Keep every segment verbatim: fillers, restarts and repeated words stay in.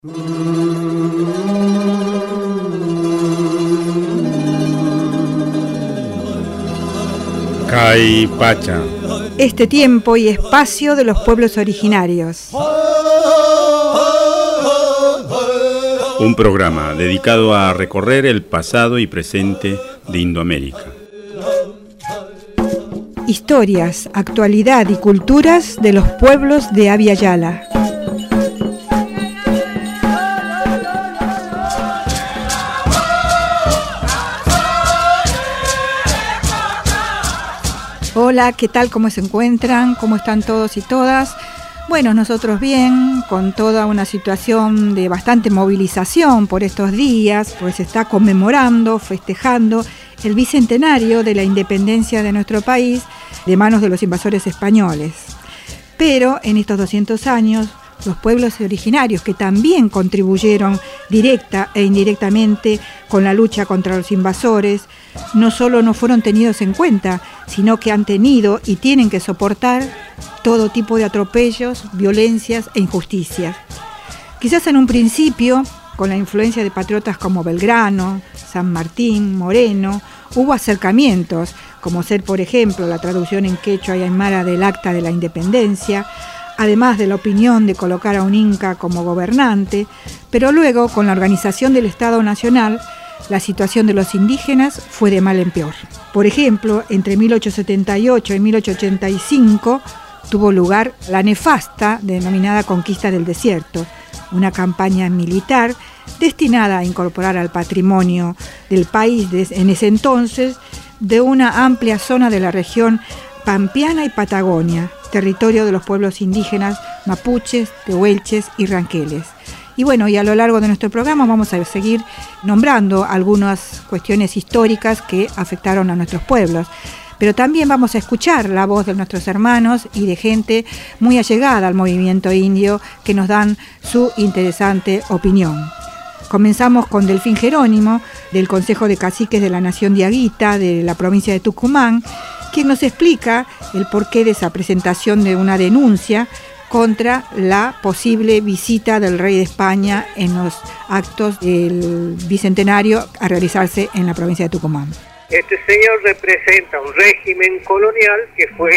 Caipacha. Este tiempo y espacio de los pueblos originarios. Un programa dedicado a recorrer el pasado y presente de Indoamérica. Historias, actualidad y culturas de los pueblos de Abya Yala. Hola, ¿qué tal? ¿Cómo se encuentran? ¿Cómo están todos y todas? Bueno, nosotros bien, con toda una situación de bastante movilización por estos días, pues se está conmemorando, festejando el bicentenario de la independencia de nuestro país de manos de los invasores españoles. Pero en estos doscientos años, los pueblos originarios que también contribuyeron directa e indirectamente con la lucha contra los invasores, no solo no fueron tenidos en cuenta, sino que han tenido y tienen que soportar todo tipo de atropellos, violencias e injusticias. Quizás en un principio, con la influencia de patriotas como Belgrano, San Martín, Moreno, hubo acercamientos, como ser, por ejemplo, la traducción en quechua y aymara del Acta de la Independencia, además de la opinión de colocar a un inca como gobernante, pero luego, con la organización del Estado Nacional, la situación de los indígenas fue de mal en peor. Por ejemplo, entre mil ochocientos setenta y ocho y mil ochocientos ochenta y cinco tuvo lugar la nefasta denominada Conquista del Desierto, una campaña militar destinada a incorporar al patrimonio del país en ese entonces de una amplia zona de la región Pampeana y Patagonia, territorio de los pueblos indígenas mapuches, tehuelches y ranqueles. Y bueno, y a lo largo de nuestro programa vamos a seguir nombrando algunas cuestiones históricas que afectaron a nuestros pueblos. Pero también vamos a escuchar la voz de nuestros hermanos y de gente muy allegada al movimiento indio que nos dan su interesante opinión. Comenzamos con Delfín Jerónimo, del Consejo de Caciques de la Nación Diaguita, de la provincia de Tucumán, quien nos explica el porqué de esa presentación de una denuncia contra la posible visita del rey de España en los actos del bicentenario a realizarse en la provincia de Tucumán. Este señor representa un régimen colonial que fue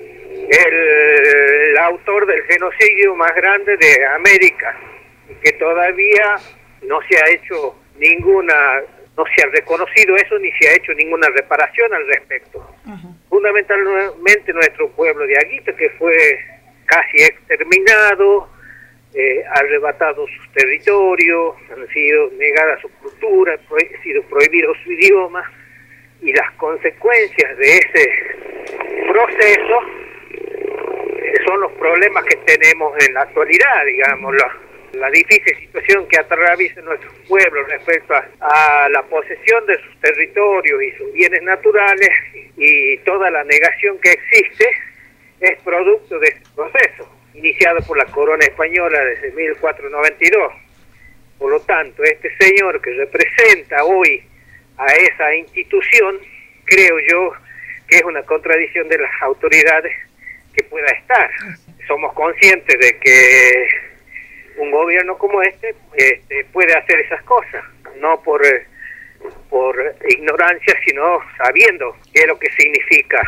el, el autor del genocidio más grande de América, y que todavía no se ha hecho ninguna, no se ha reconocido eso ni se ha hecho ninguna reparación al respecto. Uh-huh. Fundamentalmente nuestro pueblo de Aguita, que fue casi exterminado, eh, arrebatado sus territorios, han sido negada su cultura, ha sido prohibido su idioma, y las consecuencias de ese proceso eh, son los problemas que tenemos en la actualidad, digamos, la, la difícil situación que atraviesa nuestro pueblo respecto a, a la posesión de sus territorios y sus bienes naturales, y toda la negación que existe es producto de este proceso, iniciado por la corona española desde mil cuatrocientos noventa y dos. Por lo tanto, este señor que representa hoy a esa institución, creo yo que es una contradicción de las autoridades que pueda estar. Somos conscientes de que un gobierno como este, este puede hacer esas cosas, no por, por ignorancia, sino sabiendo qué es lo que significa.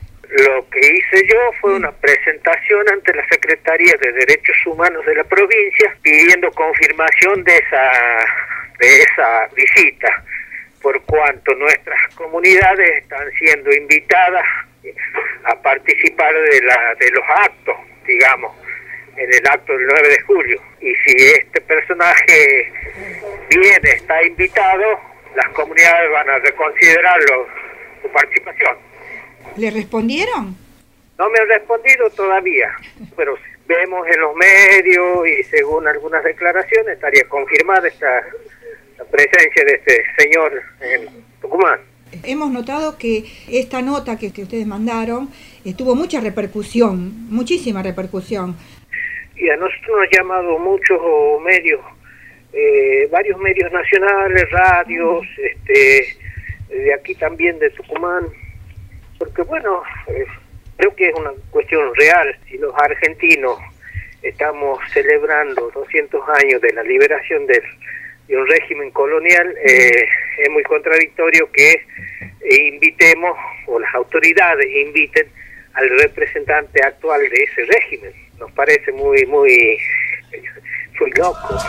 Lo que hice yo fue una presentación ante la Secretaría de Derechos Humanos de la provincia pidiendo confirmación de esa, de esa visita, por cuanto nuestras comunidades están siendo invitadas a participar de, la, de los actos, digamos, en el acto del nueve de julio. Y si este personaje viene, está invitado, las comunidades van a reconsiderarlo, su participación. ¿Le respondieron? No me han respondido todavía, pero vemos en los medios y según algunas declaraciones estaría confirmada esta la presencia de este señor en Tucumán. Hemos notado que esta nota que, que ustedes mandaron eh, tuvo mucha repercusión, muchísima repercusión. Y a nosotros nos han llamado muchos medios, eh, varios medios nacionales, radios, mm. este, de aquí también de Tucumán, porque bueno, eh, creo que es una cuestión real. Si los argentinos estamos celebrando doscientos años de la liberación del, de un régimen colonial, eh, es muy contradictorio que eh, invitemos, o las autoridades inviten al representante actual de ese régimen. Nos parece muy, muy, muy loco.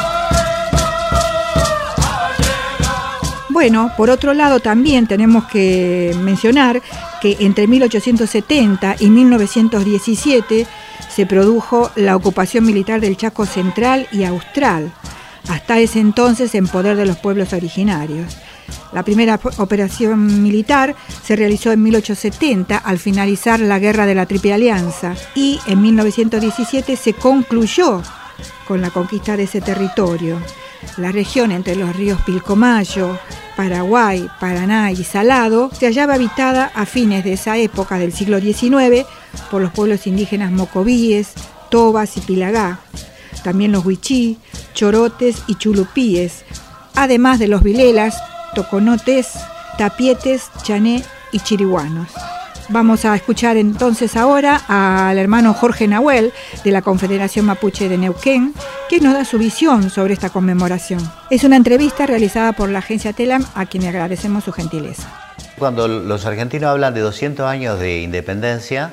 Bueno, por otro lado también tenemos que mencionar que entre mil ochocientos setenta y mil novecientos diecisiete se produjo la ocupación militar del Chaco Central y Austral, hasta ese entonces en poder de los pueblos originarios. La primera operación militar se realizó en mil ochocientos setenta al finalizar la Guerra de la Triple Alianza y en mil novecientos diecisiete se concluyó con la conquista de ese territorio. La región entre los ríos Pilcomayo, Paraguay, Paraná y Salado se hallaba habitada a fines de esa época del siglo diecinueve por los pueblos indígenas mocovíes, tobas y pilagá, también los huichí, chorotes y chulupíes, además de los vilelas, toconotes, tapietes, chané y chiriguanos. Vamos a escuchar entonces ahora al hermano Jorge Nahuel de la Confederación Mapuche de Neuquén, que nos da su visión sobre esta conmemoración. Es una entrevista realizada por la agencia TELAM, a quien le agradecemos su gentileza. Cuando los argentinos hablan de doscientos años de independencia,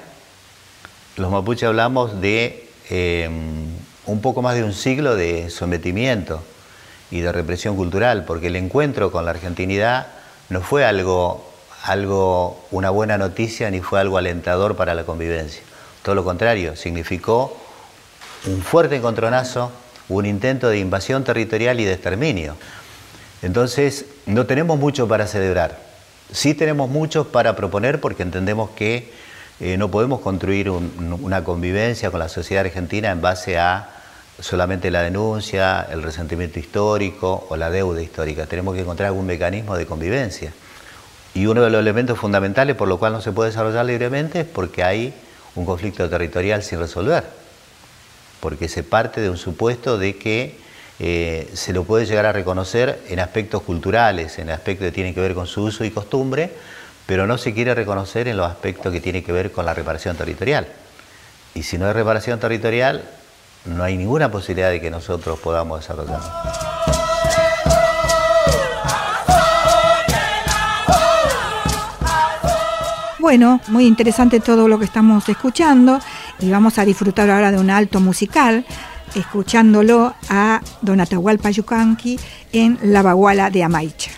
los mapuches hablamos de eh, un poco más de un siglo de sometimiento y de represión cultural, porque el encuentro con la argentinidad no fue algo... algo, una buena noticia, ni fue algo alentador para la convivencia. Todo lo contrario, significó un fuerte encontronazo, un intento de invasión territorial y de exterminio. Entonces, no tenemos mucho para celebrar. Sí tenemos mucho para proponer, porque entendemos que eh, no podemos construir un, una convivencia con la sociedad argentina en base a solamente la denuncia, el resentimiento histórico o la deuda histórica. Tenemos que encontrar algún mecanismo de convivencia. Y uno de los elementos fundamentales por lo cual no se puede desarrollar libremente es porque hay un conflicto territorial sin resolver. Porque se parte de un supuesto de que eh, se lo puede llegar a reconocer en aspectos culturales, en aspectos que tienen que ver con su uso y costumbre, pero no se quiere reconocer en los aspectos que tienen que ver con la reparación territorial. Y si no hay reparación territorial, no hay ninguna posibilidad de que nosotros podamos desarrollarlo. Bueno, muy interesante todo lo que estamos escuchando y vamos a disfrutar ahora de un alto musical, escuchándolo a don Atahualpa Yupanqui en La Baguala de Amaicha.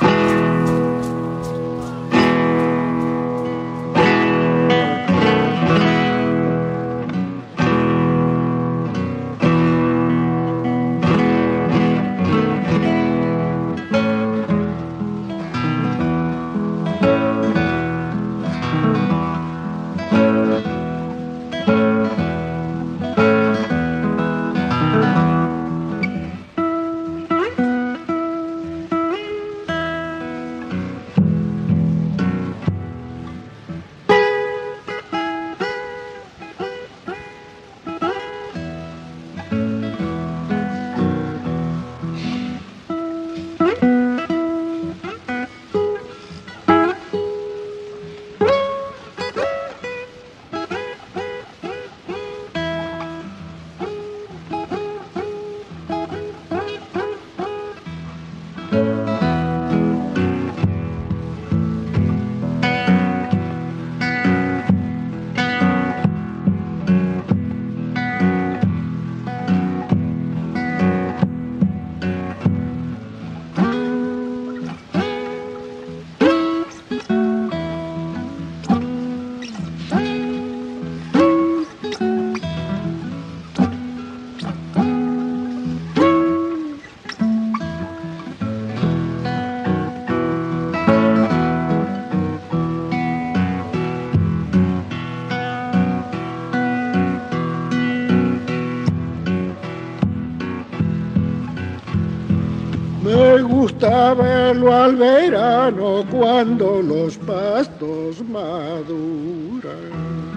Me gusta verlo al verano cuando los pastos maduran.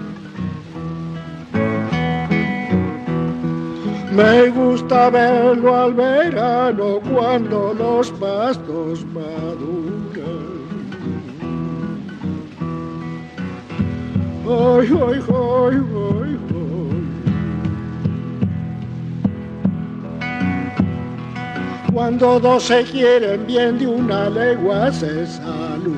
Me gusta verlo al verano cuando los pastos maduran. Ay, ay, ay, ay, ay. Cuando dos se quieren bien de una legua se saludan.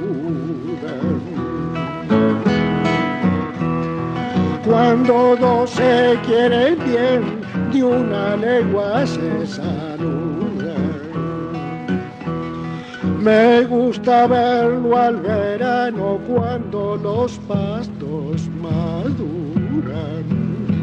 Cuando dos se quieren bien de una legua se saludan. Me gusta verlo al verano cuando los pastos maduran.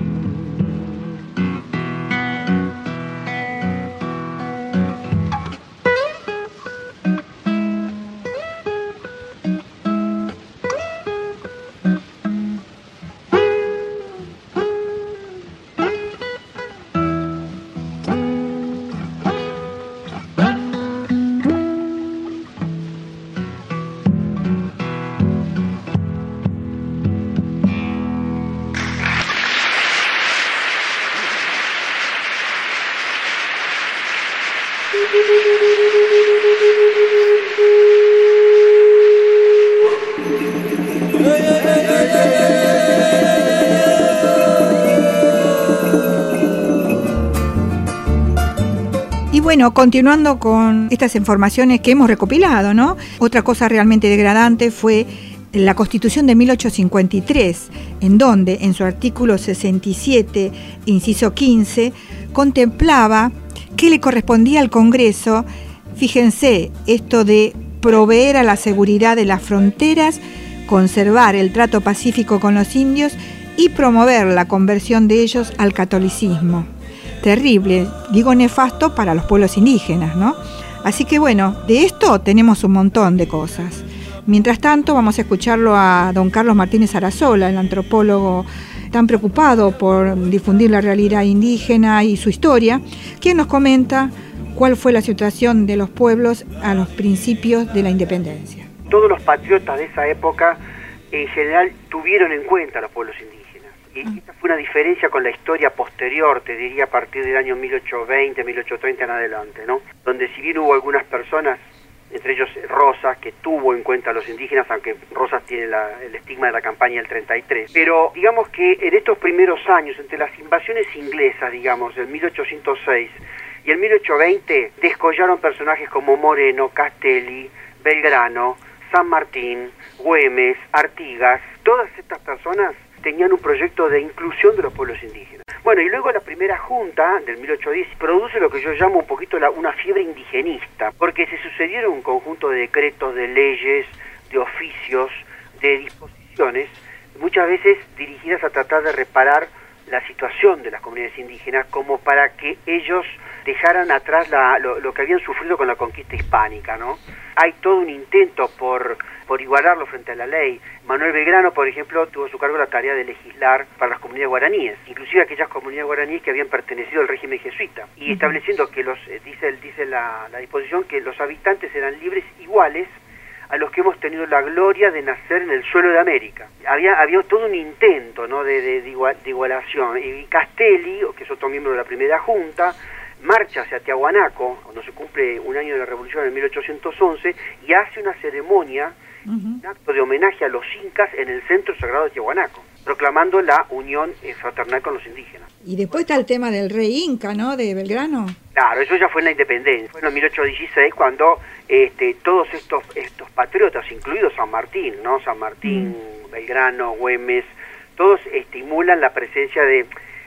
Y bueno, continuando con estas informaciones que hemos recopilado, ¿no? Otra cosa realmente degradante fue la Constitución de mil ochocientos cincuenta y tres, en donde, en su artículo sesenta y siete, inciso quince, contemplaba que le correspondía al Congreso, fíjense, esto de proveer a la seguridad de las fronteras, conservar el trato pacífico con los indios y promover la conversión de ellos al catolicismo. Terrible, digo nefasto para los pueblos indígenas, ¿no? Así que bueno, de esto tenemos un montón de cosas. Mientras tanto, vamos a escucharlo a don Carlos Martínez Arazola, el antropólogo tan preocupado por difundir la realidad indígena y su historia, quien nos comenta cuál fue la situación de los pueblos a los principios de la independencia. Todos los patriotas de esa época, en general, tuvieron en cuenta a los pueblos indígenas. Y esta fue una diferencia con la historia posterior, te diría a partir del año mil ochocientos veinte, mil ochocientos treinta en adelante, ¿no? Donde si bien hubo algunas personas, entre ellos Rosas, que tuvo en cuenta a los indígenas, aunque Rosas tiene la, el estigma de la campaña del treinta y tres. Pero digamos que en estos primeros años, entre las invasiones inglesas, digamos, del mil ochocientos seis y el mil ochocientos veinte, descollaron personajes como Moreno, Castelli, Belgrano, San Martín, Güemes, Artigas. Todas estas personas tenían un proyecto de inclusión de los pueblos indígenas. Bueno, y luego la primera junta del mil ochocientos diez produce lo que yo llamo un poquito la, una fiebre indigenista, porque se sucedieron un conjunto de decretos, de leyes, de oficios, de disposiciones, muchas veces dirigidas a tratar de reparar la situación de las comunidades indígenas, como para que ellos dejaran atrás la, lo, lo que habían sufrido con la conquista hispánica, ¿no? Hay todo un intento por, por igualarlo frente a la ley. Manuel Belgrano, por ejemplo, tuvo a su cargo la tarea de legislar para las comunidades guaraníes, inclusive aquellas comunidades guaraníes que habían pertenecido al régimen jesuita, y estableciendo que los, eh, dice, dice la, la disposición, que los habitantes eran libres iguales a los que hemos tenido la gloria de nacer en el suelo de América. Había, había todo un intento, ¿no?, de, de, de, igual, de igualación. Y Castelli, que es otro miembro de la primera junta, marcha hacia Tiahuanaco, cuando se cumple un año de la Revolución en mil ochocientos once, y hace una ceremonia, uh-huh. un acto de homenaje a los incas en el centro sagrado de Tiahuanaco, proclamando la unión eh, fraternal con los indígenas. Y después está el tema del rey inca, ¿no?, de Belgrano. Claro, eso ya fue en la independencia. Fue en mil ochocientos dieciséis cuando este, todos estos estos patriotas, incluidos San Martín, ¿no? San Martín, mm. Belgrano, Güemes, todos estimulan la presencia de...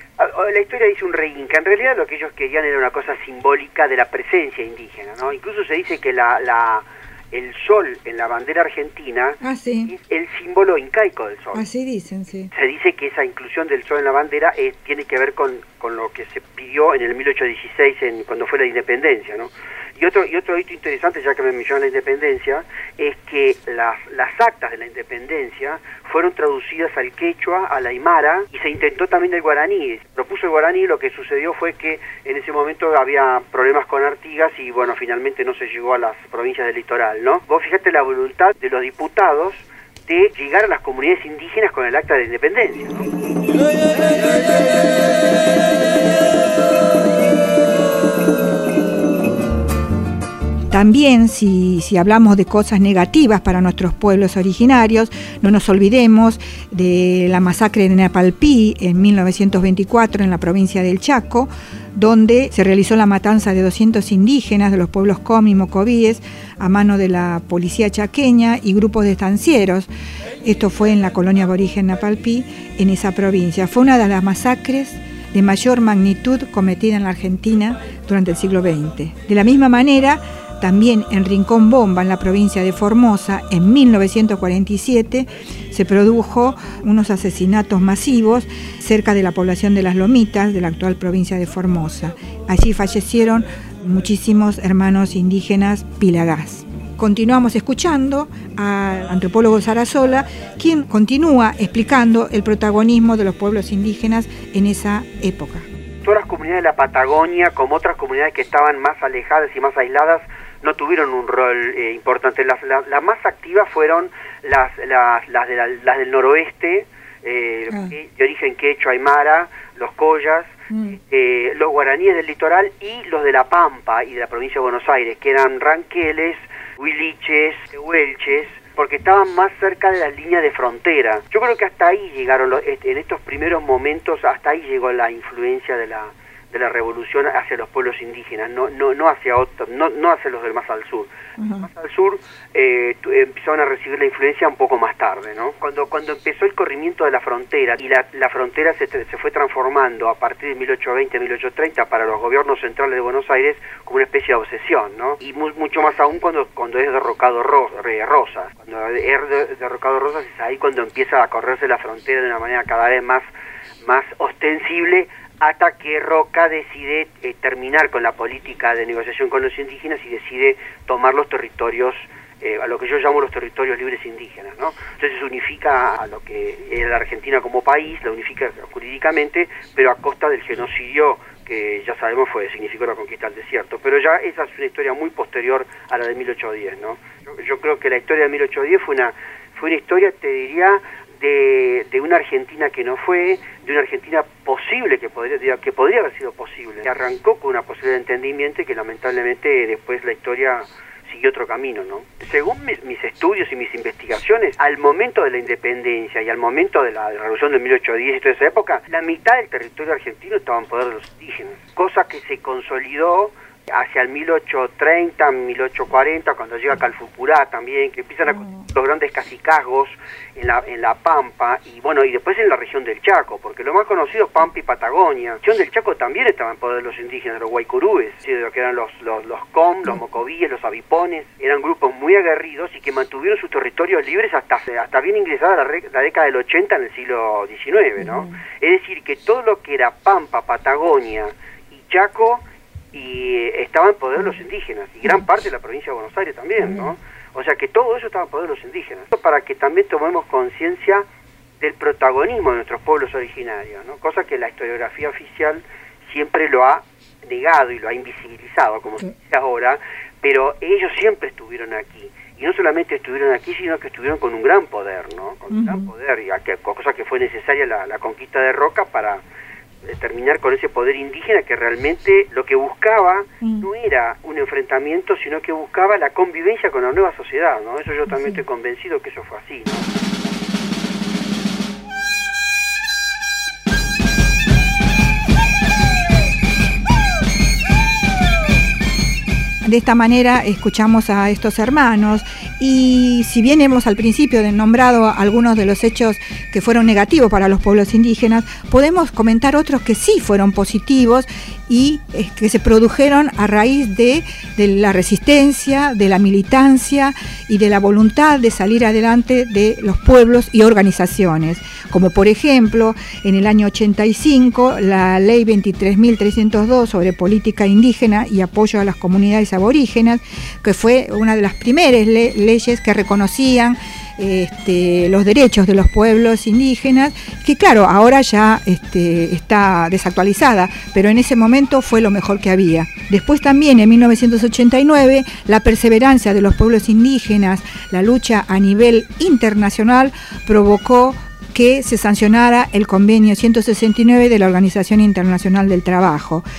La historia dice un rey inca. En realidad lo que ellos querían era una cosa simbólica de la presencia indígena, ¿no? Incluso se dice que la, la el sol en la bandera argentina ah, sí. es el símbolo incaico del sol. Así dicen, sí. Se dice que esa inclusión del sol en la bandera eh, tiene que ver con, con lo que se pidió en el mil ochocientos dieciséis, en, cuando fue la independencia, ¿no? Y otro, y otro hito interesante, ya que me mencionan la independencia, es que las, las actas de la independencia fueron traducidas al quechua, al aymara, y se intentó también el guaraní. Se propuso el guaraní, y lo que sucedió fue que en ese momento había problemas con Artigas y bueno, finalmente no se llegó a las provincias del litoral, ¿no? Vos fíjate la voluntad de los diputados de llegar a las comunidades indígenas con el acta de independencia, ¿no? También, si, si hablamos de cosas negativas para nuestros pueblos originarios, no nos olvidemos de la masacre de Napalpí en mil novecientos veinticuatro en la provincia del Chaco, donde se realizó la matanza de doscientos indígenas de los pueblos Comi y Mocovíes a mano de la policía chaqueña y grupos de estancieros. Esto fue en la colonia aborigen Napalpí, en esa provincia. Fue una de las masacres de mayor magnitud cometida en la Argentina durante el siglo veinte. De la misma manera, también en Rincón Bomba, en la provincia de Formosa, en mil novecientos cuarenta y siete, se produjo unos asesinatos masivos cerca de la población de Las Lomitas, de la actual provincia de Formosa. Allí fallecieron muchísimos hermanos indígenas pilagás. Continuamos escuchando al antropólogo Sarasola, quien continúa explicando el protagonismo de los pueblos indígenas en esa época. Todas las comunidades de la Patagonia, como otras comunidades que estaban más alejadas y más aisladas, no tuvieron un rol eh, importante. Las, las, las más activas fueron las, las, las, de la, las del noroeste, eh, ah. de origen quechua, aymara, los collas, mm. eh, los guaraníes del litoral y los de la Pampa y de la provincia de Buenos Aires, que eran ranqueles, huiliches, tehuelches, porque estaban más cerca de las líneas de frontera. Yo creo que hasta ahí llegaron, los, en estos primeros momentos, hasta ahí llegó la influencia de la de la revolución hacia los pueblos indígenas, no no no hacia otros, no no hacia los del más al sur. Uh-huh. Los más al sur eh, empezaron a recibir la influencia un poco más tarde, ¿no? Cuando cuando empezó el corrimiento de la frontera y la, la frontera se, se fue transformando a partir de mil ochocientos veinte, mil ochocientos treinta para los gobiernos centrales de Buenos Aires como una especie de obsesión, ¿no? Y mu mucho más aún cuando cuando es derrocado Ro Rosas. Cuando es derrocado Rosas es ahí cuando empieza a correrse la frontera de una manera cada vez más más ostensible, hasta que Roca decide eh, terminar con la política de negociación con los indígenas y decide tomar los territorios, eh, a lo que yo llamo los territorios libres indígenas, ¿no? Entonces unifica a lo que era la Argentina como país, la unifica jurídicamente, pero a costa del genocidio que ya sabemos fue significó la conquista del desierto. Pero ya esa es una historia muy posterior a la de mil ochocientos diez, ¿no? Yo, yo creo que la historia de mil ochocientos diez fue una, fue una historia, te diría, De, de una Argentina que no fue, de una Argentina posible que podría, que podría haber sido posible, que arrancó con una posibilidad de entendimiento y que lamentablemente después la historia siguió otro camino, ¿no? Según mis, mis estudios y mis investigaciones, al momento de la independencia y al momento de la, de la revolución de mil ochocientos diez y toda esa época, la mitad del territorio argentino estaba en poder de los indígenas, cosa que se consolidó hacia el mil ochocientos treinta, mil ochocientos cuarenta, cuando llega Calfucurá también, que empiezan a los grandes cacicazgos en la en la Pampa, y bueno, y después en la región del Chaco, porque lo más conocido es Pampa y Patagonia. La región del Chaco también estaba en poder de los indígenas, los guaycurúes, ¿sí? De lo que eran los, los, los com, los mocovíes, los avipones, eran grupos muy aguerridos y que mantuvieron sus territorios libres hasta, hasta bien ingresada la, la década del ochenta en el siglo diecinueve, ¿no? Uh-huh. Es decir, que todo lo que era Pampa, Patagonia y Chaco y estaba en poder de los indígenas, y gran parte de la provincia de Buenos Aires también, ¿no? O sea que todo eso estaba en poder de los indígenas. Para que también tomemos conciencia del protagonismo de nuestros pueblos originarios, ¿no? Cosa que la historiografía oficial siempre lo ha negado y lo ha invisibilizado, como se dice ahora, pero ellos siempre estuvieron aquí. Y no solamente estuvieron aquí, sino que estuvieron con un gran poder, ¿no? Con un uh-huh. gran poder, y a que, cosa que fue necesaria la, la conquista de Roca para terminar con ese poder indígena que realmente lo que buscaba mm. no era un enfrentamiento, sino que buscaba la convivencia con la nueva sociedad, ¿no? Eso yo también sí. estoy convencido que eso fue así, ¿no? De esta manera escuchamos a estos hermanos y si bien hemos al principio nombrado algunos de los hechos que fueron negativos para los pueblos indígenas, podemos comentar otros que sí fueron positivos y eh, que se produjeron a raíz de, de la resistencia, de la militancia y de la voluntad de salir adelante de los pueblos y organizaciones, como por ejemplo en el año ochenta y cinco la ley veintitrés mil trescientos dos sobre política indígena y apoyo a las comunidades aborígenas, que fue una de las primeras le- leyes que reconocían Este, los derechos de los pueblos indígenas, que claro, ahora ya este, está desactualizada, pero en ese momento fue lo mejor que había. Después también en mil novecientos ochenta y nueve la perseverancia de los pueblos indígenas, la lucha a nivel internacional provocó que se sancionara el convenio ciento sesenta y nueve de la Organización Internacional del Trabajo.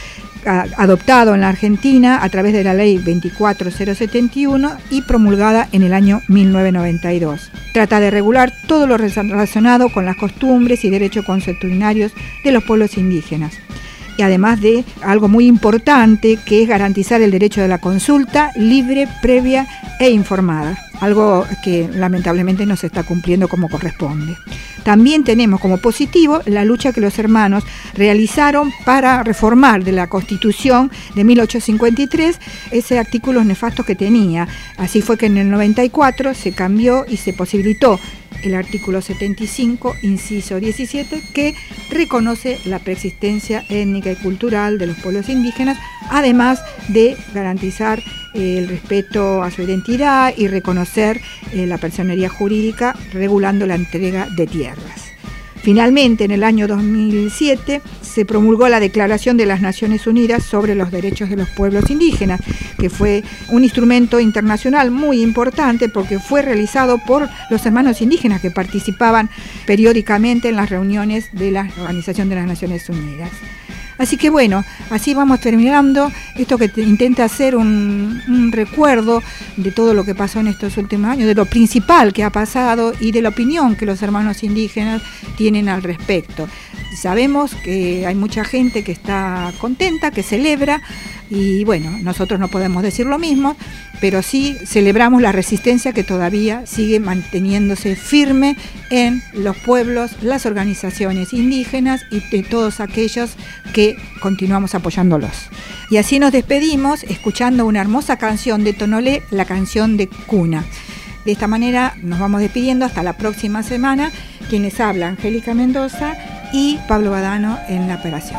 a, adoptado en la Argentina a través de la ley veinticuatro mil setenta y uno y promulgada en el año mil novecientos noventa y dos. Trata de regular todo lo relacionado con las costumbres y derechos consuetudinarios de los pueblos indígenas. Y además de algo muy importante, que es garantizar el derecho de la consulta libre, previa e informada, algo que lamentablemente no se está cumpliendo como corresponde. También tenemos como positivo la lucha que los hermanos realizaron para reformar de la Constitución de mil ochocientos cincuenta y tres ese artículo nefasto que tenía. Así fue que en el noventa y cuatro se cambió y se posibilitó el artículo setenta y cinco, inciso diecisiete, que reconoce la preexistencia étnica y cultural de los pueblos indígenas, además de garantizar eh, el respeto a su identidad y reconocer eh, la personería jurídica, regulando la entrega de tierras. Finalmente, en el año dos mil siete, se promulgó la Declaración de las Naciones Unidas sobre los Derechos de los Pueblos Indígenas, que fue un instrumento internacional muy importante porque fue realizado por los hermanos indígenas que participaban periódicamente en las reuniones de la Organización de las Naciones Unidas. Así que bueno, así vamos terminando esto que te intenta hacer un, un recuerdo de todo lo que pasó en estos últimos años, de lo principal que ha pasado y de la opinión que los hermanos indígenas tienen al respecto. Sabemos que hay mucha gente que está contenta, que celebra, y bueno, nosotros no podemos decir lo mismo, pero sí celebramos la resistencia que todavía sigue manteniéndose firme en los pueblos, las organizaciones indígenas y de todos aquellos que continuamos apoyándolos. Y así nos despedimos escuchando una hermosa canción de Tonolé, la canción de Cuna. De esta manera nos vamos despidiendo hasta la próxima semana. Quienes hablan, Angélica Mendoza y Pablo Badano en la operación.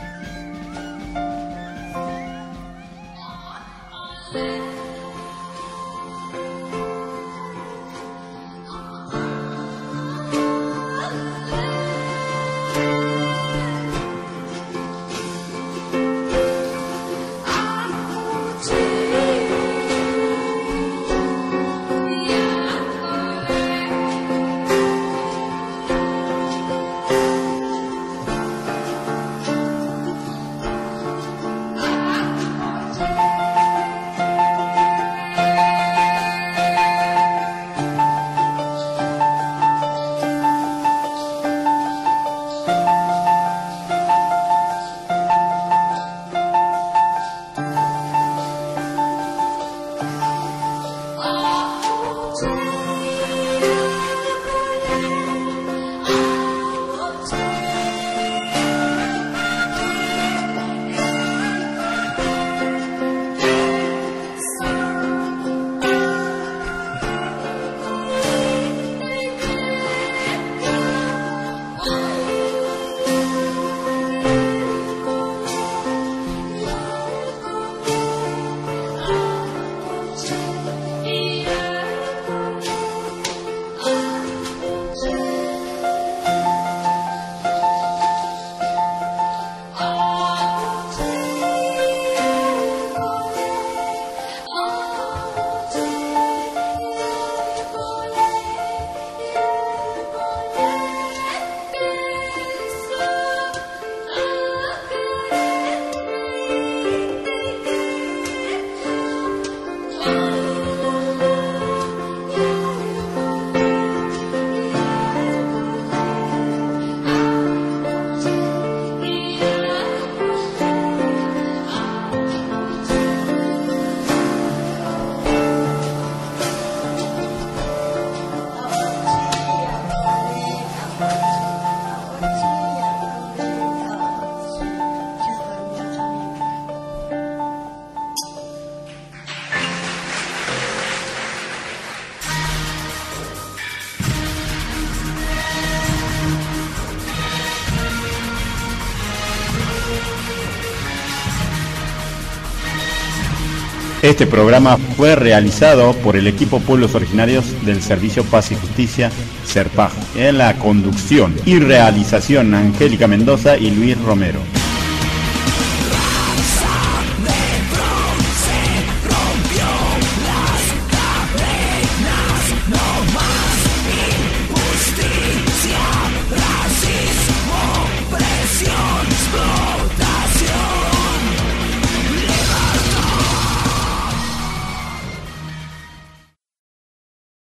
Este programa fue realizado por el equipo Pueblos Originarios del Servicio Paz y Justicia, SERPAJ, en la conducción y realización Angélica Mendoza y Luis Romero.